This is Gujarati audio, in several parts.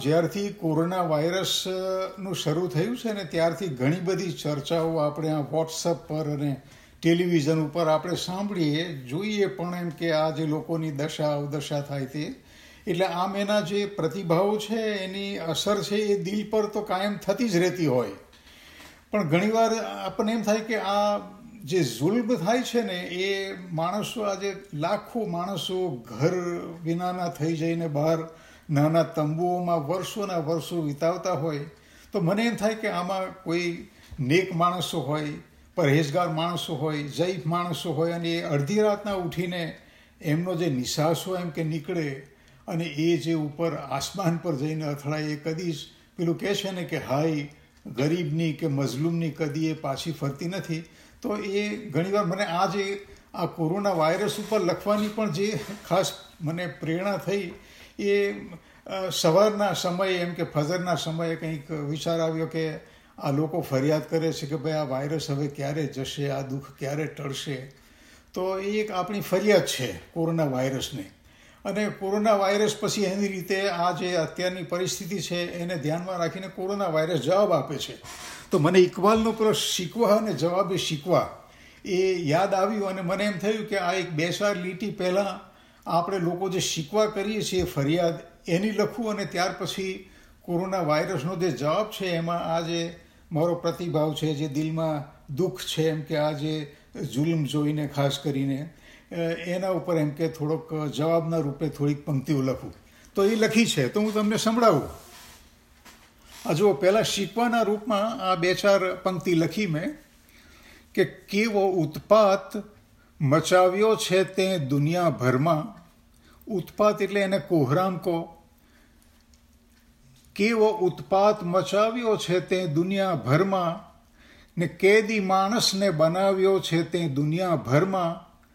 જ્યારથી કોરોના વાયરસનું શરૂ થયું છે ને ત્યારથી ઘણી બધી ચર્ચાઓ આપણે આ વોટ્સઅપ પર અને ટેલિવિઝન ઉપર આપણે સાંભળીએ જોઈએ પણ એમ કે આ જે લોકોની દશા અવદશા થાય તે એટલે આમ એના જે પ્રતિભાવો છે એની અસર છે એ દિલ પર તો કાયમ થતી જ રહેતી હોય. પણ ઘણીવાર આપણને એમ થાય કે આ જે જુલ્મ થાય છે ને એ માણસો આજે લાખો માણસો ઘર વિનાના થઈ જઈને બહાર નાના તંબુઓમાં વર્ષોના વર્ષો વિતાવતા હોય તો મને એમ થાય કે આમાં કોઈ નેક માણસો હોય, પરહેજગાર માણસો હોય, જૈફ માણસો હોય અને એ અડધી રાતના ઉઠીને એમનો જે નિશાસો એમ કે નીકળે અને એ જે ઉપર આસમાન પર જઈને અથડાય એ કદી જ પેલું કહે છે ને કે હાય ગરીબની કે મઝલૂમની કદી એ પાછી ફરતી નથી. તો એ ઘણીવાર મને આ કોરોના વાયરસ ઉપર લખવાની પણ જે ખાસ મને પ્રેરણા થઈ એ સવારના સમયે એમ કે ફજરના સમયે કંઈક વિચાર આવ્યો કે આ લોકો ફરિયાદ કરે છે કે ભાઈ આ વાયરસ હવે ક્યારે જશે, આ દુઃખ ક્યારે ટળશે. તો એ એક આપણી ફરિયાદ છે કોરોના વાયરસને. અને કોરોના વાયરસ પછી એની રીતે આ જે અત્યારની પરિસ્થિતિ છે એને ધ્યાનમાં રાખીને કોરોના વાયરસ જવાબ આપે છે. તો મને ઇકબાલનો પેલો શિકવા અને જવાબે શિકવા એ યાદ આવ્યું અને મને એમ થયું કે આ એક 2-4 લીટી પહેલાં આપણે લોકો જે શિકવા કરીએ છીએ ફરિયાદ એની લખું અને ત્યાર પછી કોરોના વાયરસનો જે જવાબ છે એમાં આ જે મારો પ્રતિભાવ છે, જે દિલમાં દુઃખ છે એમ કે આ જે જુલ્મ જોઈને ખાસ કરીને એના ઉપર એમ કે થોડોક જવાબના રૂપે થોડીક પંક્તિઓ લખું. તો એ લખી છે તો હું તમને સંભળાવું. આ જો પહેલાં શીખવાના રૂપમાં આ 2-4 પંક્તિ લખી મેં કે કેવો ઉત્પાત મચાવ્યો છે તે દુનિયાભરમાં. ઉત્પાત એટલે એને કોહરામ કહો. કેવો ઉત્પાત મચાવ્યો છે તે દુનિયાભરમાં ને કેદી માણસને બનાવ્યો છે તે દુનિયાભરમાં.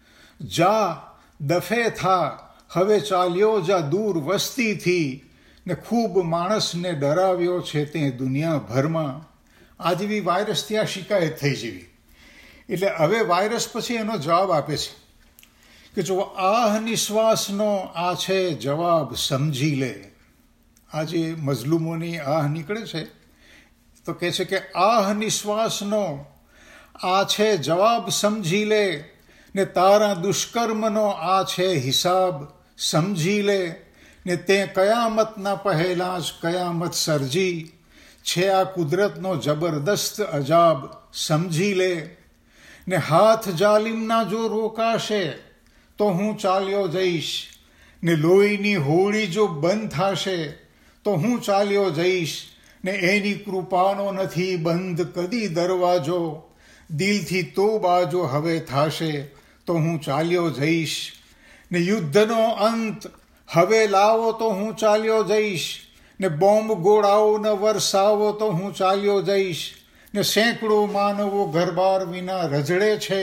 જા દફે થા હવે ચાલ્યો જા દૂર વસ્તીથી ને ખૂબ માણસને ડરાવ્યો છે તે દુનિયાભરમાં. આ જેવી વાયરસ ત્યાં શિકાયત થઈ જેવી. એટલે હવે વાયરસ પછી એનો જવાબ આપે છે કે જો આહ નિશ્વાસનો આ છે જવાબ સમજી લે. આ જે મઝલુમોની આહ નીકળે છે તો કહે છે કે આહ નિશ્વાસનો આ છે જવાબ સમજી લે ને તારા દુષ્કર્મનો આ છે હિસાબ સમજી લે ને તે કયામતના પહેલાં જ કયામત સર્જી છે આ કુદરતનો જબરદસ્ત અજાબ સમજી લે. ને હાથ જાલિમના જો રોકાશે તો હું ચાલ્યો જઈશ ને લોહીની હોળી જો બંધ થશે તો હું ચાલ્યો જઈશ ને એની કૃપાનો નથી બંધ કદી દરવાજો. દિલથી તોબા જો હવે થશે તો હું ચાલ્યો જઈશ ને યુદ્ધનો અંત હવે લાવો તો હું ચાલ્યો જઈશ ને બોમ્બ ગોળાઓ ન વરસાવો તો હું ચાલ્યો જઈશ ને સેંકડો માનવો ઘરબાર વિના રજડે છે.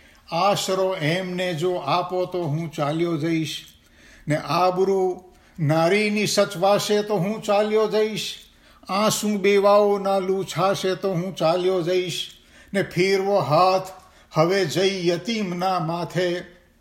આશરો એમને જો આપો તો હું ચાલ્યો જઈશ ને આબરૂ નારીની સચવાશે તો હું ચાલ્યો જઈશ. આંસુ બેવાઓના લૂછાશે તો હું ચાલ્યો જઈશ ને ફેરવો હાથ હવે જઈ યતીમના માથે.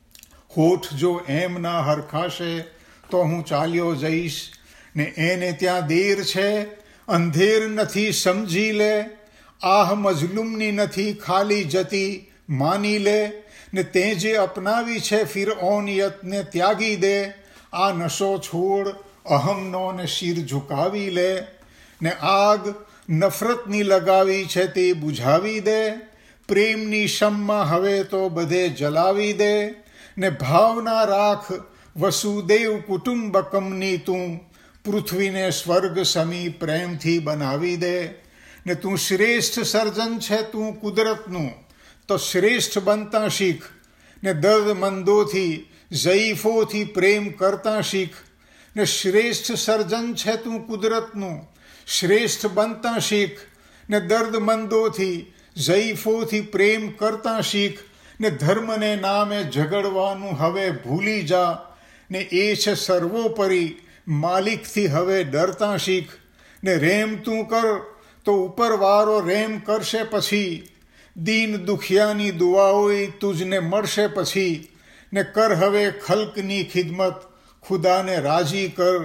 હોઠ જો એમ ના હરખાશે તો હું ચાલ્યો જઈશ ને એને ત્યાં દેર છે અંધેર નથી સમજી લે. આહ મઝલુમની નથી ખાલી જતી માની લે ને તે જે અપનાવી છે ફિરઓનિયતને ત્યાગી દે. આ નશો છોડ અહમનો ને શિર ઝુકાવી લે ને આગ નફરતની લગાવી છે તે બુઝાવી દે. પ્રેમની શમ્મા હવે તો બધે જલાવી દે ને ભાવના રાખ વસુદેવ કુટુંબકમની તું પૃથ્વીને સ્વર્ગ સમી પ્રેમથી બનાવી દે. ને તું શ્રેષ્ઠ સર્જન છે તું કુદરતનું તો શ્રેષ્ઠ બનતા શીખ ને દર્દમંદોથી ઝઈફોથી પ્રેમ કરતા શીખ. ને શ્રેષ્ઠ સર્જન છે તું કુદરતનું શ્રેષ્ઠ બનતા શીખ ને દર્દમંદોથી ઝઈફોથી પ્રેમ કરતા શીખ. ને ધર્મને નામે ઝઘડવાનું હવે ભૂલી જા ને એ છે સર્વોપરી માલિકથી હવે ડરતા શીખ. ને રેમ તું કર તો ઉપરવાળો રેમ કરશે પછી. દીન દુખિયાની દુઆઓય તુજને મળશે પછી. ને કર હવે ખલ્કની ખિદમત ખુદાને રાજી કર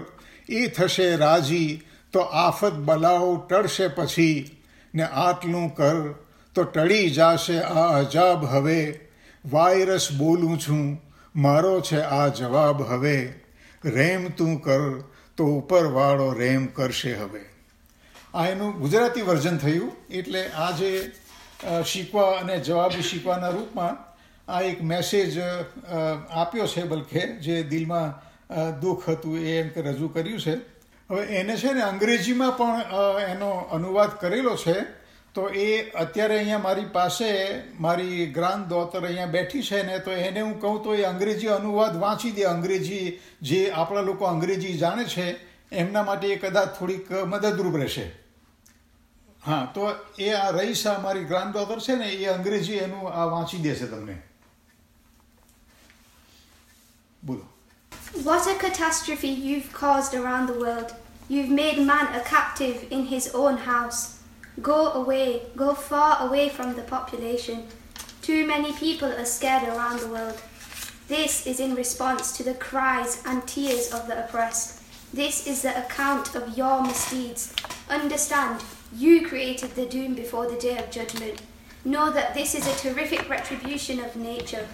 એ થશે રાજી તો આફત બલાઓ ટળશે પછી, ને આટલું કર તો ટળી જાશે આ અજાબ હવે, વાયરસ બોલું છું મારો છે આ જવાબ હવે, રેમ તું કર તો ઉપરવાળો રેમ કરશે હવે. આ એનું ગુજરાતી વર્ઝન થયું. એટલે આ જે શીખવા અને જવાબી શીખવાના રૂપમાં આ એક મેસેજ આપ્યો છે, બલકે જે દિલમાં દુઃખ હતું એ એમ કે રજૂ કર્યું છે. હવે એને છે ને અંગ્રેજીમાં પણ એનો અનુવાદ કરેલો છે. તો એ અત્યારે અહીંયા મારી પાસે મારી ગ્રાન્ડ ડોટર અહીંયા બેઠી છે ને, તો એને હું કહું તો એ અંગ્રેજી અનુવાદ વાંચી દે. અંગ્રેજી જે આપણા લોકો અંગ્રેજી જાણે છે એમના માટે એ કદાચ થોડીક મદદરૂપ રહેશે. હા, તો એ આ રઈસા મારી ગ્રાન્ડ ડોટર છે ને, એ અંગ્રેજી એનું આ વાંચી દેશે તમને. બોલો. What a catastrophe you've caused around the world. You've made man a captive in his own house. Go away, go far away from the population. Too many people are scared around the world. This is in response to the cries and tears of the oppressed. This is the account of your misdeeds. Understand, you created the doom before the day of judgment. Know that this is a terrific retribution of nature.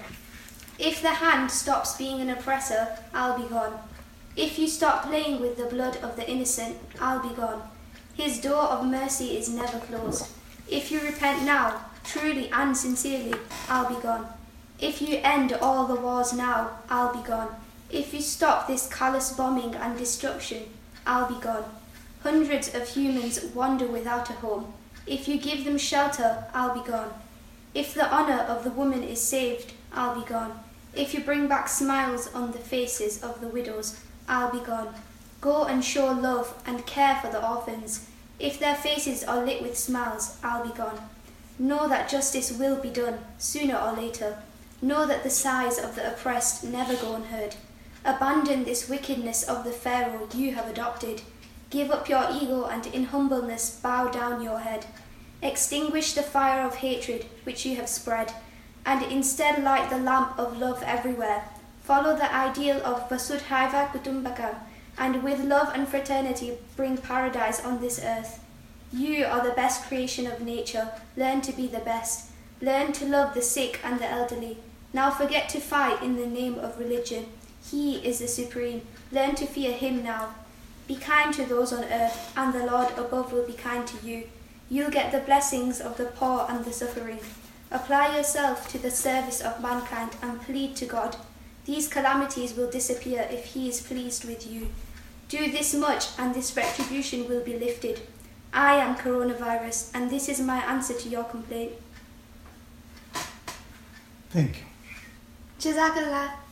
If the hand stops being an oppressor, I'll be gone. If you stop playing with the blood of the innocent, I'll be gone. His door of mercy is never closed. If you repent now, truly and sincerely, I'll be gone. If you end all the wars now, I'll be gone. If you stop this callous bombing and destruction, I'll be gone. Hundreds of humans wander without a home. If you give them shelter, I'll be gone. If the honor of the woman is saved, I'll be gone. If you bring back smiles on the faces of the widows, I'll be gone. Go and show love and care for the orphans. If their faces are lit with smiles, I'll be gone. Know that justice will be done, sooner or later. Know that the sighs of the oppressed never go unheard. Abandon this wickedness of the Pharaoh you have adopted. Give up your ego and in humbleness bow down your head. Extinguish the fire of hatred which you have spread, and instead light the lamp of love everywhere. Follow the ideal of Vasudhaiva Kutumbakam, and with love and fraternity bring paradise on this earth. You are the best creation of nature. Learn to be the best. Learn to love the sick and the elderly. Now forget to fight in the name of religion. He is the supreme. Learn to fear him now. Be kind to those on earth, and the Lord above will be kind to you. You'll get the blessings of the poor and the suffering. Apply yourself to the service of mankind and plead to God. These calamities will disappear if he is pleased with you. Do this much and this retribution will be lifted. I am coronavirus, and this is my answer to your complaint. Thank you. Jazakallah.